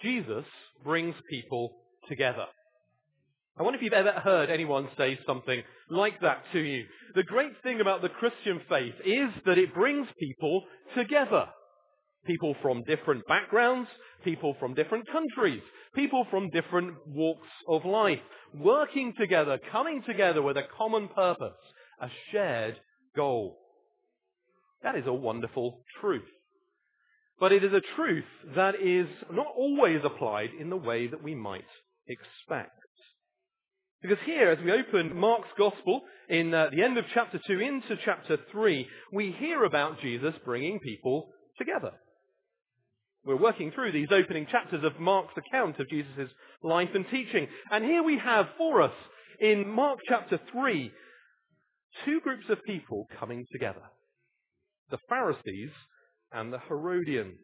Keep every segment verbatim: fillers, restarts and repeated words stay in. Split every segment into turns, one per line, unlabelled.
Jesus brings people together. I wonder if you've ever heard anyone say something like that to you. The great thing about the Christian faith is that it brings people together. People from different backgrounds, people from different countries, people from different walks of life, working together, coming together with a common purpose, a shared goal. That is a wonderful truth. But it is a truth that is not always applied in the way that we might expect. Because here, as we open Mark's Gospel in uh, the end of chapter two into chapter three, we hear about Jesus bringing people together. We're working through these opening chapters of Mark's account of Jesus' life and teaching. And here we have for us, in Mark chapter three, two groups of people coming together. The Pharisees and the Herodians.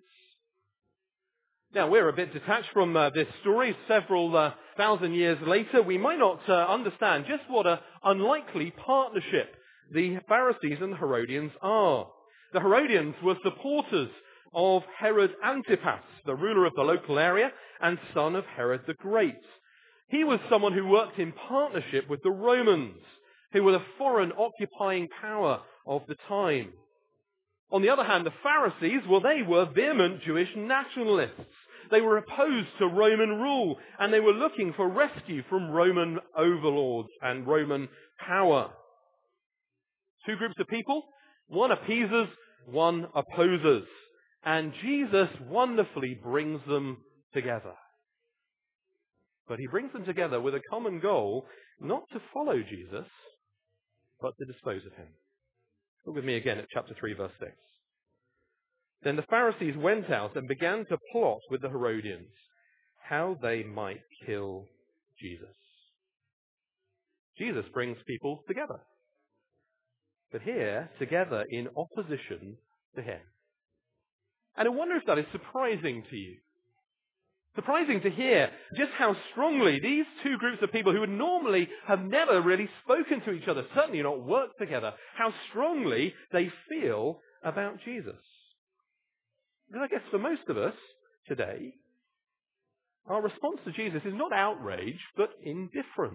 Now, we're a bit detached from uh, this story. Several uh, thousand years later, we might not uh, understand just what an unlikely partnership the Pharisees and the Herodians are. The Herodians were supporters of Herod Antipas, the ruler of the local area and son of Herod the Great. He was someone who worked in partnership with the Romans, who were the foreign occupying power of the time. On the other hand, the Pharisees, well, they were vehement Jewish nationalists. They were opposed to Roman rule, and they were looking for rescue from Roman overlords and Roman power. Two groups of people, one appeasers, one opposes. And Jesus wonderfully brings them together. But he brings them together with a common goal, not to follow Jesus, but to dispose of him. Look with me again at chapter three, verse six. Then the Pharisees went out and began to plot with the Herodians how they might kill Jesus. Jesus brings people together. But here, together in opposition to him. And I wonder if that is surprising to you. Surprising to hear just how strongly these two groups of people who would normally have never really spoken to each other, certainly not worked together, how strongly they feel about Jesus. Because I guess for most of us today, our response to Jesus is not outrage, but indifference.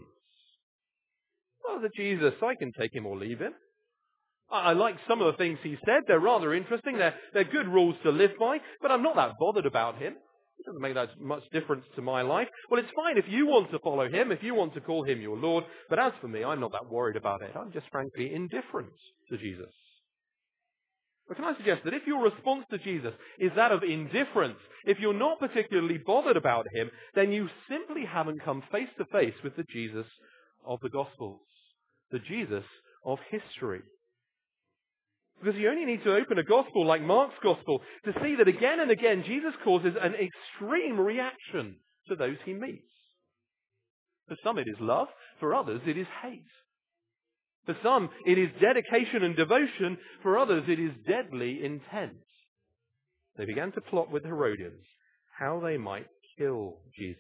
Well, the Jesus, I can take him or leave him. I like some of the things he said. They're rather interesting. They're, they're good rules to live by, but I'm not that bothered about him. It doesn't make that much difference to my life. Well, it's fine if you want to follow him, if you want to call him your Lord, but as for me, I'm not that worried about it. I'm just frankly indifferent to Jesus. But can I suggest that if your response to Jesus is that of indifference, if you're not particularly bothered about him, then you simply haven't come face to face with the Jesus of the Gospels, the Jesus of history. Because you only need to open a gospel like Mark's gospel to see that again and again Jesus causes an extreme reaction to those he meets. For some it is love, for others it is hate. For some it is dedication and devotion, for others it is deadly intent. They began to plot with the Herodians how they might kill Jesus.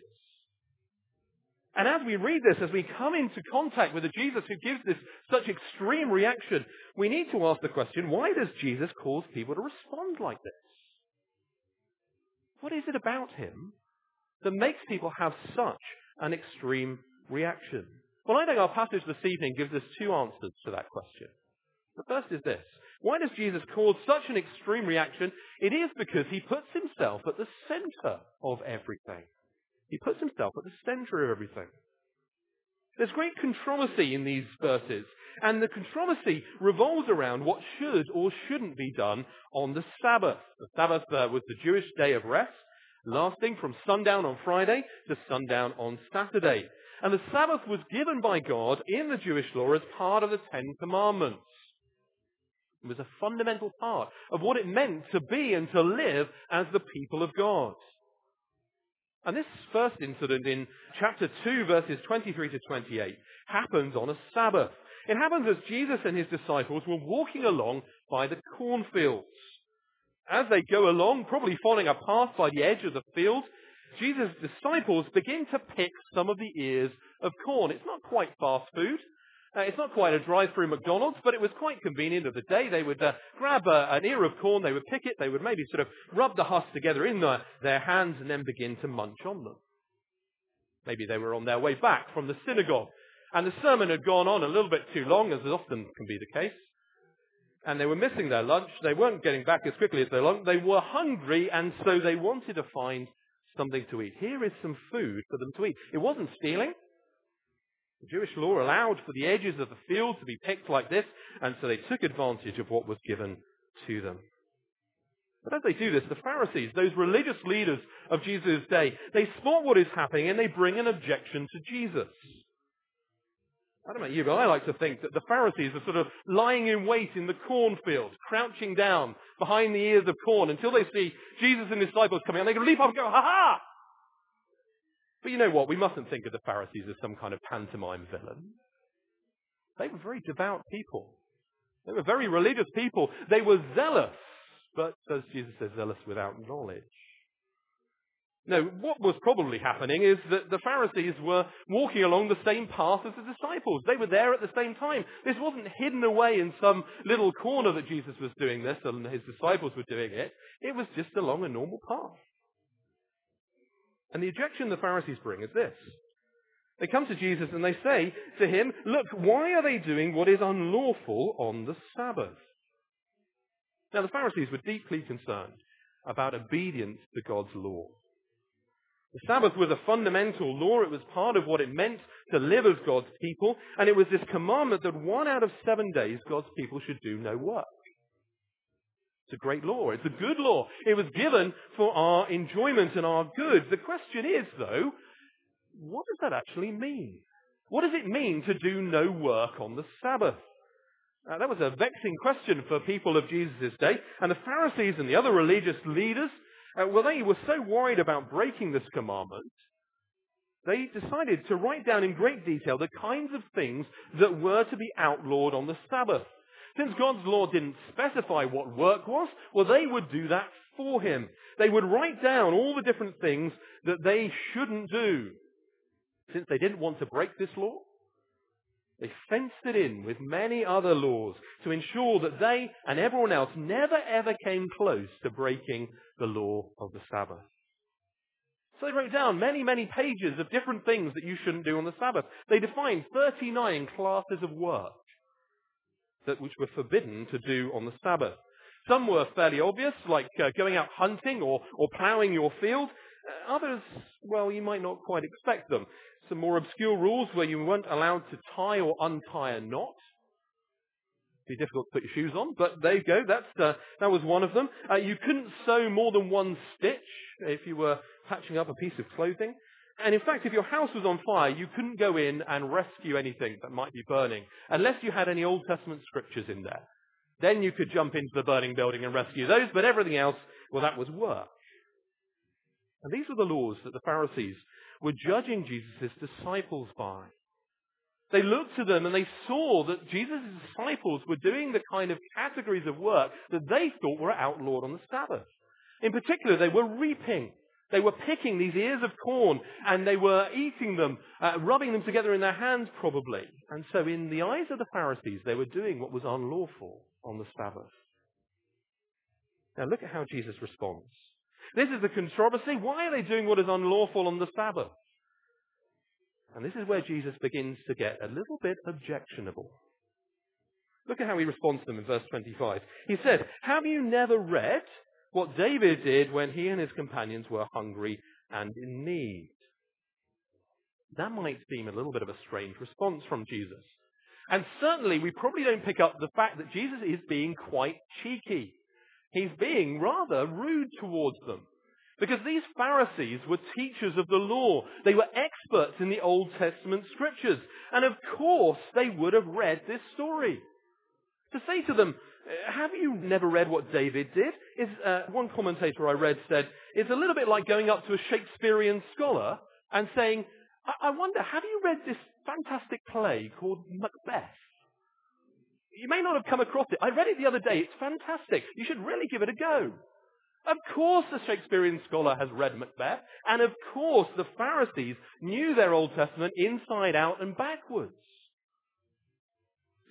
And as we read this, as we come into contact with a Jesus who gives this such extreme reaction, we need to ask the question, why does Jesus cause people to respond like this? What is it about him that makes people have such an extreme reaction? Well, I think our passage this evening gives us two answers to that question. The first is this. Why does Jesus cause such an extreme reaction? It is because he puts himself at the center of everything. He puts himself at the center of everything. There's great controversy in these verses, and the controversy revolves around what should or shouldn't be done on the Sabbath. The Sabbath uh, was the Jewish day of rest, lasting from sundown on Friday to sundown on Saturday. And the Sabbath was given by God in the Jewish law as part of the Ten Commandments. It was a fundamental part of what it meant to be and to live as the people of God. And this first incident in chapter two, verses twenty-three to twenty-eight, happens on a Sabbath. It happens as Jesus and his disciples were walking along by the cornfields. As they go along, probably following a path by the edge of the field, Jesus' disciples begin to pick some of the ears of corn. It's not quite fast food. Uh, it's not quite a drive-through McDonald's, but it was quite convenient of the day. They would uh, grab uh, an ear of corn, they would pick it, they would maybe sort of rub the husks together in the, their hands and then begin to munch on them. Maybe they were on their way back from the synagogue, and the sermon had gone on a little bit too long, as often can be the case, and they were missing their lunch. They weren't getting back as quickly as they wanted. They were hungry, and so they wanted to find something to eat. Here is some food for them to eat. It wasn't stealing. The Jewish law allowed for the edges of the field to be picked like this, and so they took advantage of what was given to them. But as they do this, the Pharisees, those religious leaders of Jesus' day, they spot what is happening and they bring an objection to Jesus. I don't know about you, but I like to think that the Pharisees are sort of lying in wait in the cornfield, crouching down behind the ears of corn until they see Jesus and his disciples coming, and they can leap up and go, ha-ha! But you know what? We mustn't think of the Pharisees as some kind of pantomime villain. They were very devout people. They were very religious people. They were zealous, but as Jesus says, zealous without knowledge. No, what was probably happening is that the Pharisees were walking along the same path as the disciples. They were there at the same time. This wasn't hidden away in some little corner that Jesus was doing this and his disciples were doing it. It was just along a normal path. And the objection the Pharisees bring is this. They come to Jesus and they say to him, look, why are they doing what is unlawful on the Sabbath? Now, the Pharisees were deeply concerned about obedience to God's law. The Sabbath was a fundamental law. It was part of what it meant to live as God's people. And it was this commandment that one out of seven days God's people should do no work. It's a great law. It's a good law. It was given for our enjoyment and our good. The question is, though, what does that actually mean? What does it mean to do no work on the Sabbath? Uh, that was a vexing question for people of Jesus' day. And the Pharisees and the other religious leaders, uh, well, they were so worried about breaking this commandment, they decided to write down in great detail the kinds of things that were to be outlawed on the Sabbath. Since God's law didn't specify what work was, well, they would do that for him. They would write down all the different things that they shouldn't do. Since they didn't want to break this law, they fenced it in with many other laws to ensure that they and everyone else never ever came close to breaking the law of the Sabbath. So they wrote down many, many pages of different things that you shouldn't do on the Sabbath. They defined thirty-nine classes of work that which were forbidden to do on the Sabbath. Some were fairly obvious, like uh, going out hunting or, or ploughing your field. Uh, others, well, you might not quite expect them. Some more obscure rules where you weren't allowed to tie or untie a knot. It'd be difficult to put your shoes on, but there you go. That's, uh, that was one of them. Uh, you couldn't sew more than one stitch if you were patching up a piece of clothing. And in fact, if your house was on fire, you couldn't go in and rescue anything that might be burning, unless you had any Old Testament scriptures in there. Then you could jump into the burning building and rescue those, but everything else, well, that was work. And these were the laws that the Pharisees were judging Jesus' disciples by. They looked to them and they saw that Jesus' disciples were doing the kind of categories of work that they thought were outlawed on the Sabbath. In particular, they were reaping. They were picking these ears of corn and they were eating them, uh, rubbing them together in their hands probably. And so in the eyes of the Pharisees, they were doing what was unlawful on the Sabbath. Now look at how Jesus responds. This is the controversy. Why are they doing what is unlawful on the Sabbath? And this is where Jesus begins to get a little bit objectionable. Look at how he responds to them in verse twenty-five. He said, have you never read what David did when he and his companions were hungry and in need? That might seem a little bit of a strange response from Jesus. And certainly we probably don't pick up the fact that Jesus is being quite cheeky. He's being rather rude towards them. Because these Pharisees were teachers of the law. They were experts in the Old Testament scriptures. And of course they would have read this story. To say to them, have you never read what David did? Is uh, one commentator I read said, it's a little bit like going up to a Shakespearean scholar and saying, I, I wonder, have you read this fantastic play called Macbeth? You may not have come across it. I read it the other day. It's fantastic. You should really give it a go. Of course the Shakespearean scholar has read Macbeth, and of course the Pharisees knew their Old Testament inside out and backwards.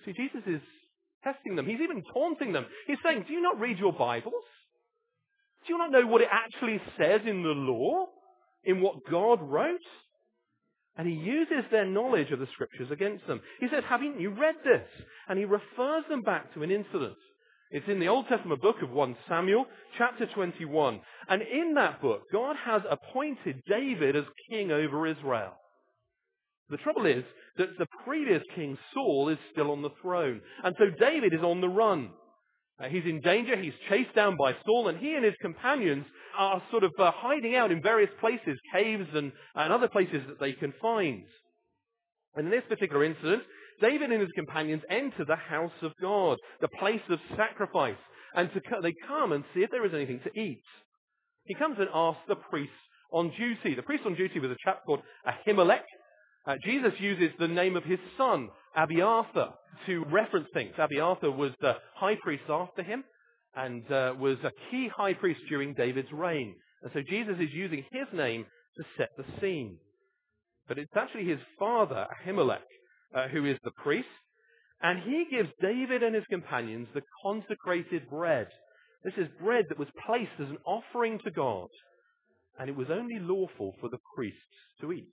See, Jesus is testing them. He's even taunting them. He's saying, do you not read your Bibles? Do you not know what it actually says in the law? In what God wrote? And he uses their knowledge of the scriptures against them. He says, haven't you read this? And he refers them back to an incident. It's in the Old Testament book of First Samuel, chapter twenty-one. And in that book, God has appointed David as king over Israel. The trouble is that the previous king, Saul, is still on the throne. And so David is on the run. Uh, he's in danger. He's chased down by Saul, and he and his companions are sort of uh, hiding out in various places, caves and, and other places that they can find. And in this particular incident, David and his companions enter the house of God, the place of sacrifice, and to, they come and see if there is anything to eat. He comes and asks the priest on duty. The priest on duty was a chap called Ahimelech. Uh, Jesus uses the name of his son, Abiathar, to reference things. Abiathar was the high priest after him and uh, was a key high priest during David's reign. And so Jesus is using his name to set the scene. But it's actually his father, Ahimelech, uh, who is the priest. And he gives David and his companions the consecrated bread. This is bread that was placed as an offering to God. And it was only lawful for the priests to eat.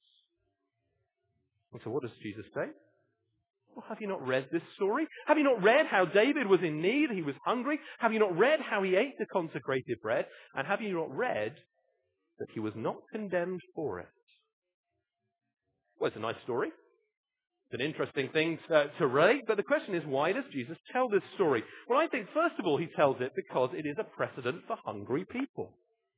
And so what does Jesus say? Well, have you not read this story? Have you not read how David was in need? He was hungry. Have you not read how he ate the consecrated bread? And have you not read that he was not condemned for it? Well, it's a nice story. It's an interesting thing to, to relate. But the question is, why does Jesus tell this story? Well, I think, first of all, he tells it because it is a precedent for hungry people.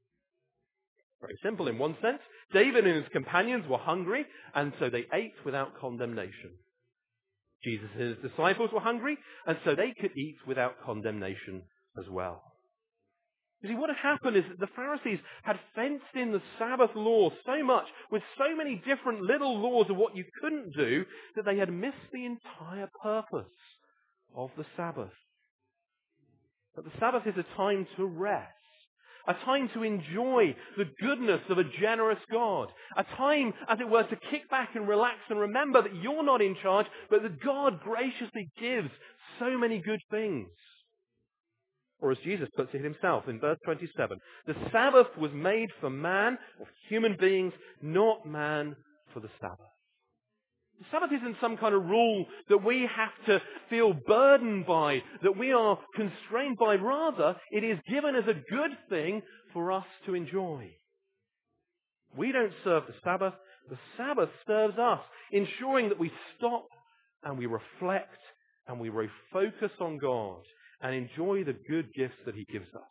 Very simple in one sense. David and his companions were hungry, and so they ate without condemnation. Jesus and his disciples were hungry, and so they could eat without condemnation as well. You see, what had happened is that the Pharisees had fenced in the Sabbath law so much, with so many different little laws of what you couldn't do, that they had missed the entire purpose of the Sabbath. But the Sabbath is a time to rest. A time to enjoy the goodness of a generous God. A time, as it were, to kick back and relax and remember that you're not in charge, but that God graciously gives so many good things. Or as Jesus puts it himself in verse twenty-seven, the Sabbath was made for man, or human beings, not man for the Sabbath. The Sabbath isn't some kind of rule that we have to feel burdened by, that we are constrained by. Rather, it is given as a good thing for us to enjoy. We don't serve the Sabbath. The Sabbath serves us, ensuring that we stop and we reflect and we refocus on God and enjoy the good gifts that he gives us.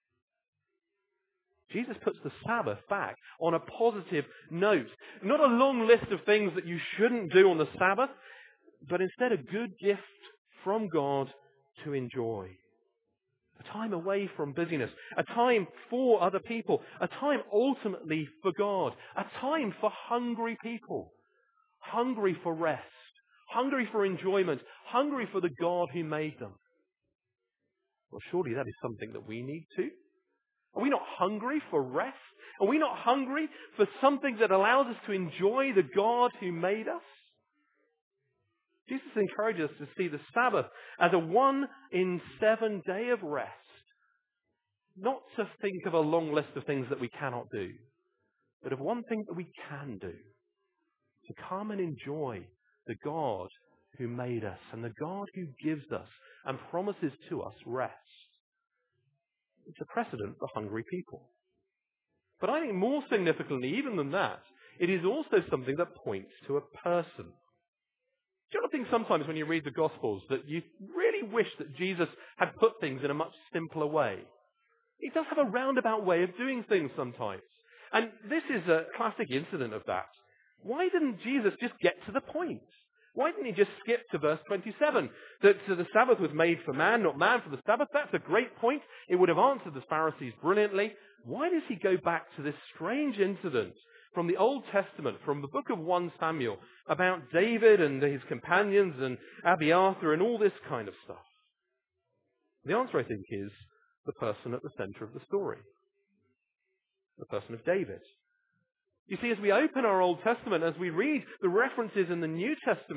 Jesus puts the Sabbath back on a positive note. Not a long list of things that you shouldn't do on the Sabbath, but instead a good gift from God to enjoy. A time away from busyness. A time for other people. A time ultimately for God. A time for hungry people. Hungry for rest. Hungry for enjoyment. Hungry for the God who made them. Well, surely that is something that we need too. Are we not hungry for rest? Are we not hungry for something that allows us to enjoy the God who made us? Jesus encourages us to see the Sabbath as a one in seven day of rest. Not to think of a long list of things that we cannot do, but of one thing that we can do. To come and enjoy the God who made us and the God who gives us and promises to us rest. It's a precedent for hungry people. But I think more significantly, even than that, it is also something that points to a person. Do you not think sometimes when you read the Gospels that you really wish that Jesus had put things in a much simpler way? He does have a roundabout way of doing things sometimes. And this is a classic incident of that. Why didn't Jesus just get to the point? Why didn't he just skip to verse twenty-seven? That the Sabbath was made for man, not man for the Sabbath. That's a great point. It would have answered the Pharisees brilliantly. Why does he go back to this strange incident from the Old Testament, from the book of First Samuel, about David and his companions and Abiathar and all this kind of stuff? The answer, I think, is the person at the center of the story. The person of David. You see, as we open our Old Testament, as we read the references in the New Testament,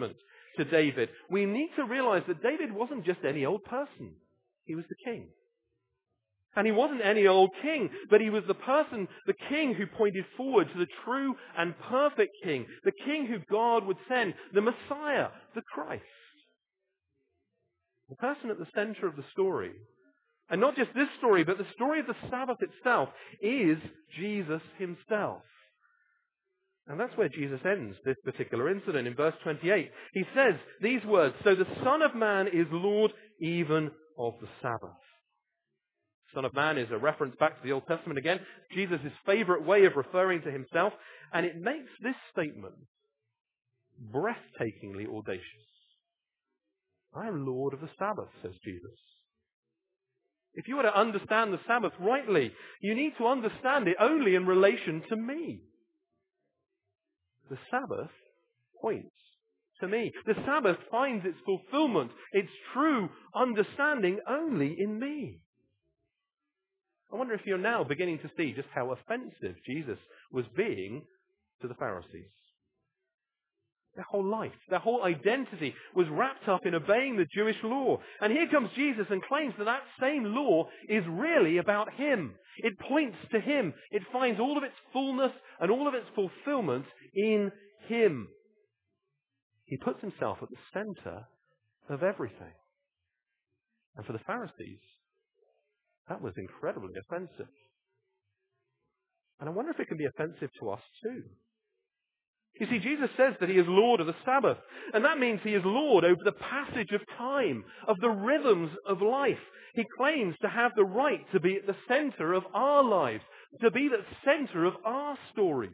to David, we need to realize that David wasn't just any old person. He was the king. And he wasn't any old king, but he was the person, the king who pointed forward to the true and perfect king, the king who God would send, the Messiah, the Christ. The person at the center of the story, and not just this story, but the story of the Sabbath itself, is Jesus himself. And that's where Jesus ends this particular incident. In verse twenty-eight, he says these words, "So the Son of Man is Lord even of the Sabbath." Son of Man is a reference back to the Old Testament again, Jesus' favorite way of referring to himself, and it makes this statement breathtakingly audacious. I am Lord of the Sabbath, says Jesus. If you were to understand the Sabbath rightly, you need to understand it only in relation to me. The Sabbath points to me. The Sabbath finds its fulfillment, its true understanding only in me. I wonder if you're now beginning to see just how offensive Jesus was being to the Pharisees. Their whole life, their whole identity was wrapped up in obeying the Jewish law. And here comes Jesus and claims that that same law is really about him. It points to him. It finds all of its fullness and all of its fulfillment in him. He puts himself at the center of everything. And for the Pharisees, that was incredibly offensive. And I wonder if it can be offensive to us too. You see, Jesus says that he is Lord of the Sabbath. And that means he is Lord over the passage of time, of the rhythms of life. He claims to have the right to be at the center of our lives, to be the center of our stories.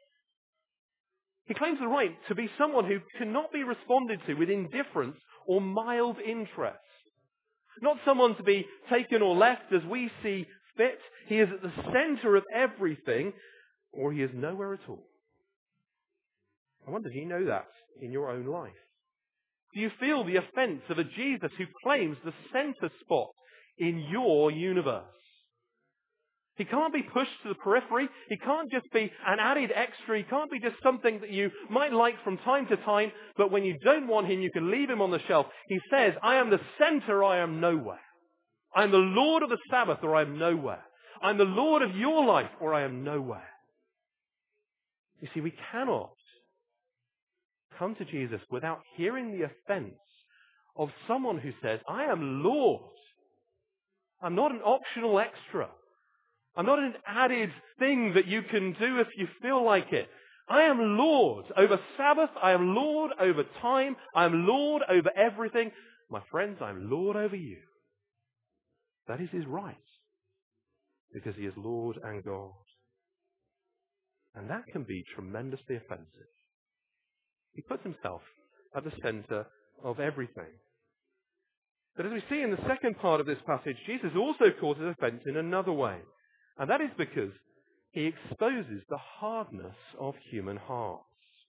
He claims the right to be someone who cannot be responded to with indifference or mild interest. Not someone to be taken or left as we see fit. He is at the center of everything, or he is nowhere at all. I wonder, do you know that in your own life? Do you feel the offense of a Jesus who claims the center spot in your universe? He can't be pushed to the periphery. He can't just be an added extra. He can't be just something that you might like from time to time, but when you don't want him, you can leave him on the shelf. He says, I am the center, I am nowhere. I am the Lord of the Sabbath, or I am nowhere. I am the Lord of your life, or I am nowhere. You see, we cannot come to Jesus without hearing the offense of someone who says, I am Lord. I'm not an optional extra. I'm not an added thing that you can do if you feel like it. I am Lord over Sabbath. I am Lord over time. I am Lord over everything. My friends, I am Lord over you. That is his right, because he is Lord and God. And that can be tremendously offensive. He puts himself at the center of everything. But as we see in the second part of this passage, Jesus also causes offense in another way. And that is because he exposes the hardness of human hearts.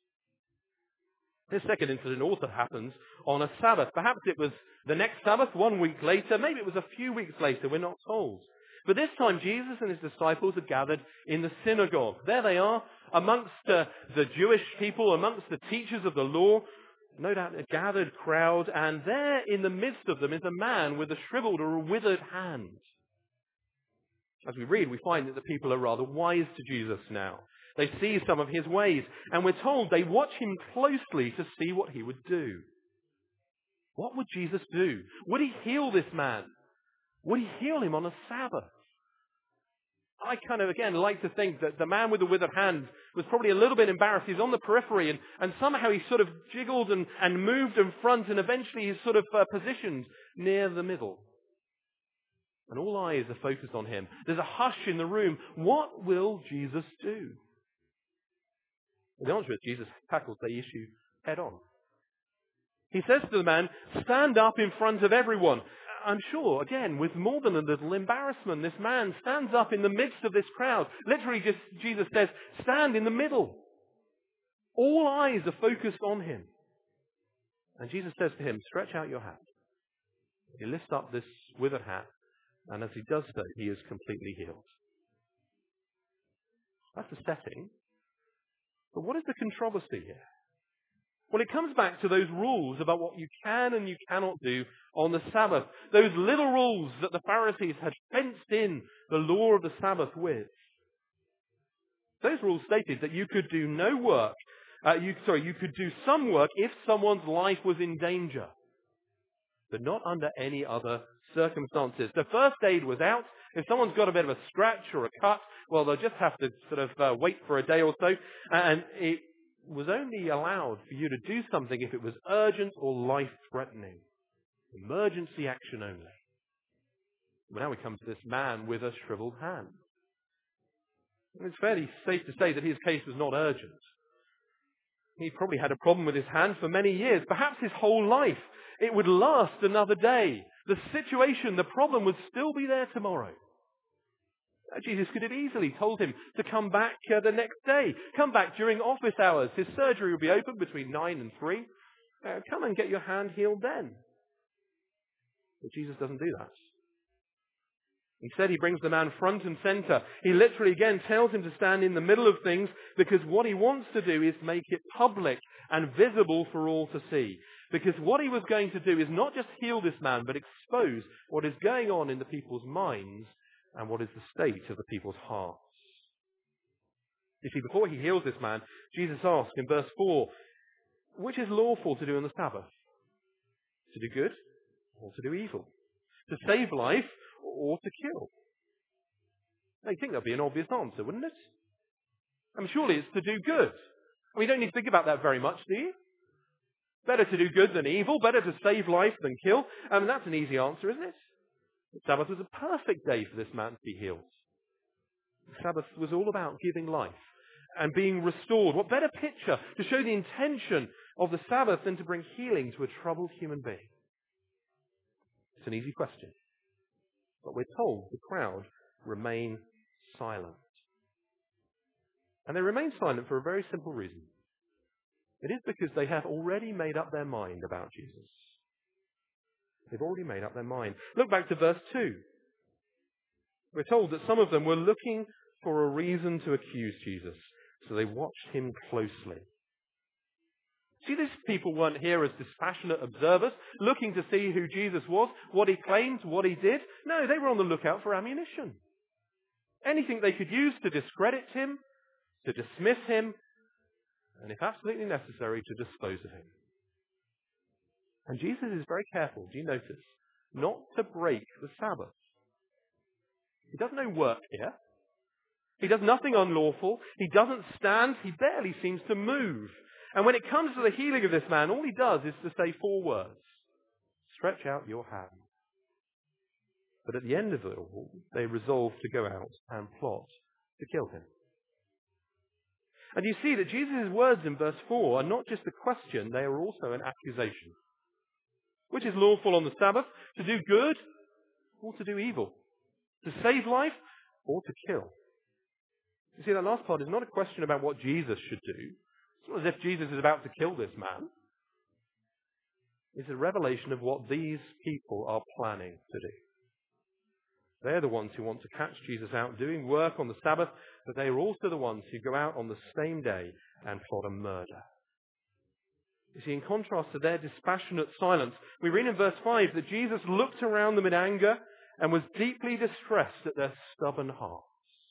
This second incident also happens on a Sabbath. Perhaps it was the next Sabbath, one week later. Maybe it was a few weeks later. We're not told. But this time, Jesus and his disciples are gathered in the synagogue. There they are, amongst uh, the Jewish people, amongst the teachers of the law. No doubt a gathered crowd. And there in the midst of them is a man with a shriveled or a withered hand. As we read, we find that the people are rather wise to Jesus now. They see some of his ways. And we're told they watch him closely to see what he would do. What would Jesus do? Would he heal this man? Would he heal him on a Sabbath? I kind of, again, like to think that the man with the withered hand was probably a little bit embarrassed. He's on the periphery, and, and somehow he sort of jiggled and, and moved in front, and eventually he's sort of uh, positioned near the middle. And all eyes are focused on him. There's a hush in the room. What will Jesus do? Well, the answer is Jesus tackles the issue head on. He says to the man, stand up in front of everyone. I'm sure, again, with more than a little embarrassment, this man stands up in the midst of this crowd. Literally, just Jesus says, stand in the middle. All eyes are focused on him. And Jesus says to him, stretch out your hand. He lifts up this withered hand, and as he does so, he is completely healed. That's the setting. But what is the controversy here? Well, it comes back to those rules about what you can and you cannot do on the Sabbath. Those little rules that the Pharisees had fenced in the law of the Sabbath with. Those rules stated that you could do no work, uh, you, sorry, you could do some work if someone's life was in danger, but not under any other circumstances. The first aid was out. If someone's got a bit of a scratch or a cut, well, they'll just have to sort of uh, wait for a day or so. And it was only allowed for you to do something if it was urgent or life-threatening. Emergency action only. Well, now we come to this man with a shriveled hand. And it's fairly safe to say that his case was not urgent. He probably had a problem with his hand for many years, perhaps his whole life. It would last another day. The situation, the problem would still be there tomorrow. Jesus could have easily told him to come back uh, the next day. Come back during office hours. His surgery will be open between nine and three. Uh, come and get your hand healed then. But Jesus doesn't do that. Instead, he brings the man front and center. He literally, again, tells him to stand in the middle of things because what he wants to do is make it public and visible for all to see. Because what he was going to do is not just heal this man, but expose what is going on in the people's minds and what is the state of the people's hearts. You see, before he heals this man, Jesus asks in verse four, which is lawful to do on the Sabbath? To do good or to do evil? To save life or to kill? I think that'd be an obvious answer, wouldn't it? I mean, surely it's to do good. I mean, you don't need to think about that very much, do you? Better to do good than evil, better to save life than kill. I mean, that's an easy answer, isn't it? The Sabbath was a perfect day for this man to be healed. The Sabbath was all about giving life and being restored. What better picture to show the intention of the Sabbath than to bring healing to a troubled human being? It's an easy question. But we're told the crowd remain silent. And they remain silent for a very simple reason. It is because they have already made up their mind about Jesus. They've already made up their mind. Look back to verse two. We're told that some of them were looking for a reason to accuse Jesus, so they watched him closely. See, these people weren't here as dispassionate observers, looking to see who Jesus was, what he claimed, what he did. No, they were on the lookout for ammunition. Anything they could use to discredit him, to dismiss him, and if absolutely necessary, to dispose of him. And Jesus is very careful, do you notice, not to break the Sabbath. He does no work here. He does nothing unlawful. He doesn't stand. He barely seems to move. And when it comes to the healing of this man, all he does is to say four words. Stretch out your hand. But at the end of it all, they resolve to go out and plot to kill him. And you see that Jesus' words in verse four are not just a question, they are also an accusation. Which is lawful on the Sabbath? To do good or to do evil? To save life or to kill? You see, that last part is not a question about what Jesus should do. It's not as if Jesus is about to kill this man. It's a revelation of what these people are planning to do. They're the ones who want to catch Jesus out doing work on the Sabbath, but they are also the ones who go out on the same day and plot a murder. You see, in contrast to their dispassionate silence, we read in verse five that Jesus looked around them in anger and was deeply distressed at their stubborn hearts.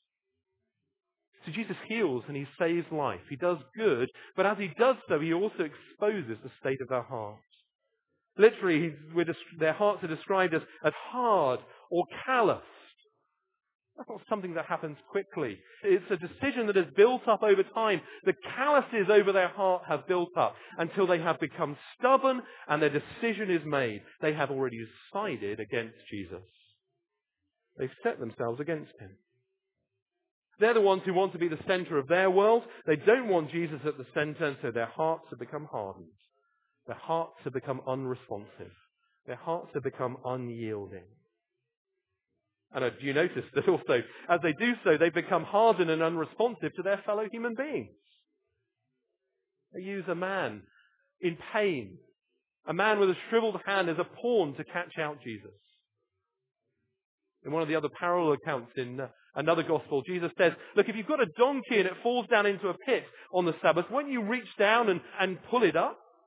So Jesus heals and he saves life. He does good, but as he does so, he also exposes the state of their hearts. Literally, their hearts are described as, as hard or calloused. That's not something that happens quickly. It's a decision that has built up over time. The calluses over their heart have built up until they have become stubborn and their decision is made. They have already decided against Jesus. They've set themselves against him. They're the ones who want to be the center of their world. They don't want Jesus at the center, and so their hearts have become hardened. Their hearts have become unresponsive. Their hearts have become unyielding. And uh, do you notice that also, as they do so, they become hardened and unresponsive to their fellow human beings? They use a man in pain, a man with a shriveled hand as a pawn to catch out Jesus. In one of the other parallel accounts in uh, another gospel, Jesus says, look, if you've got a donkey and it falls down into a pit on the Sabbath, won't you reach down and, and pull it up?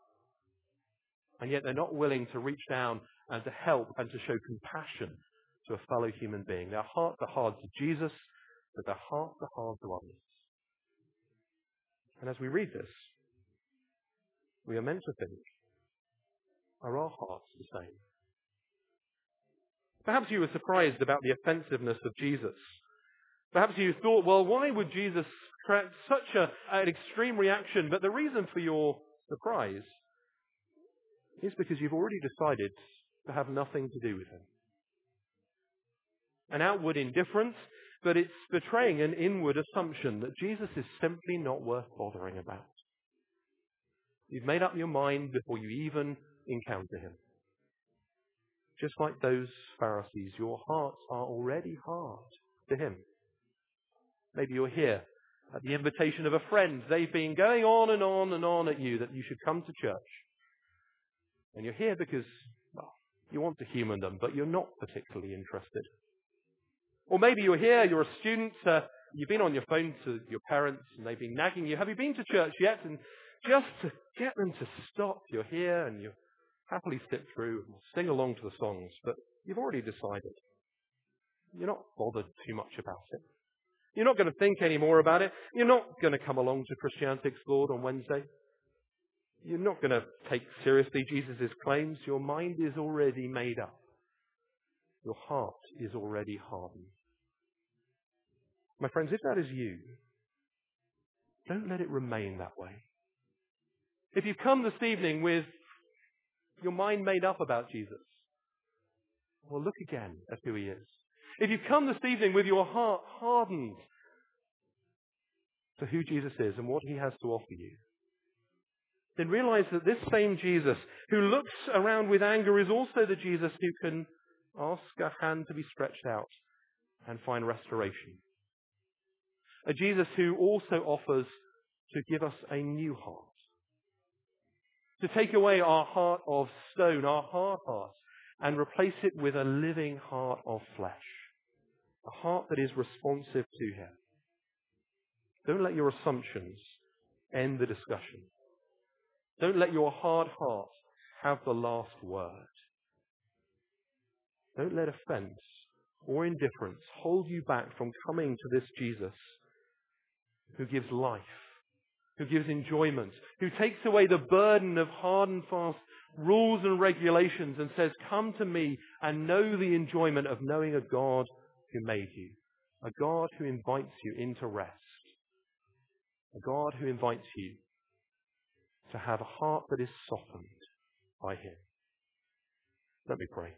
And yet they're not willing to reach down and to help and to show compassion to a fellow human being. Their hearts are hard to Jesus, but their hearts are hard to others. And as we read this, we are meant to think, are our hearts the same? Perhaps you were surprised about the offensiveness of Jesus. Perhaps you thought, well, why would Jesus create such a, an extreme reaction? But the reason for your surprise is because you've already decided to have nothing to do with him. An outward indifference, but it's betraying an inward assumption that Jesus is simply not worth bothering about. You've made up your mind before you even encounter him. Just like those Pharisees, your hearts are already hard to him. Maybe you're here at the invitation of a friend. They've been going on and on and on at you that you should come to church. And you're here because, well, you want to humour them, but you're not particularly interested. Or maybe you're here, you're a student, uh, you've been on your phone to your parents and they've been nagging you. Have you been to church yet? And just to get them to stop, you're here and you happily sit through and sing along to the songs, but you've already decided. You're not bothered too much about it. You're not going to think any more about it. You're not going to come along to Christianity Explored on Wednesday. You're not going to take seriously Jesus' claims. Your mind is already made up. Your heart is already hardened. My friends, if that is you, don't let it remain that way. If you've come this evening with your mind made up about Jesus, well, look again at who he is. If you've come this evening with your heart hardened to who Jesus is and what he has to offer you, then realize that this same Jesus who looks around with anger is also the Jesus who can ask a hand to be stretched out and find restoration. A Jesus who also offers to give us a new heart. To take away our heart of stone, our hard heart, and replace it with a living heart of flesh. A heart that is responsive to him. Don't let your assumptions end the discussion. Don't let your hard heart have the last word. Don't let offense or indifference hold you back from coming to this Jesus who gives life, who gives enjoyment, who takes away the burden of hard and fast rules and regulations and says, come to me and know the enjoyment of knowing a God who made you, a God who invites you into rest, a God who invites you to have a heart that is softened by him. Let me pray.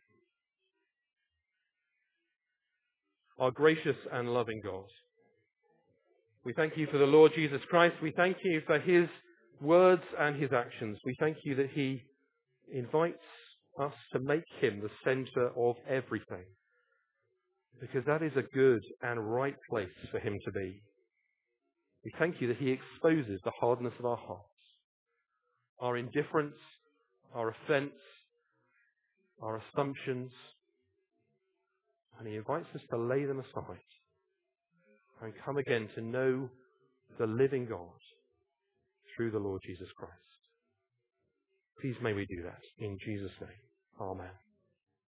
Our gracious and loving God, we thank you for the Lord Jesus Christ. We thank you for his words and his actions. We thank you that he invites us to make him the center of everything, because that is a good and right place for him to be. We thank you that he exposes the hardness of our hearts, our indifference, our offense, our assumptions, and he invites us to lay them aside and come again to know the living God through the Lord Jesus Christ. Please may we do that in Jesus' name. Amen.